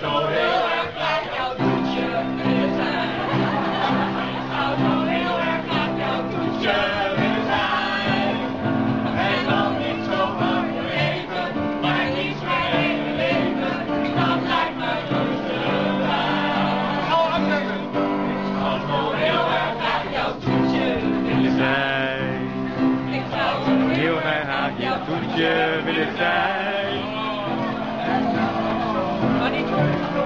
zo heel erg graag jouw toetje willen zijn. Ik zou zo heel erg graag jouw toetje willen zijn. En dan niet zo maar voor even, maar liefst mijn hele leven. Dat lijkt mij reuze fijn. Ik zou zo heel erg graag jouw toetje willen zijn. Ik zou zo heel erg graag jouw toetje willen zijn. Maar niet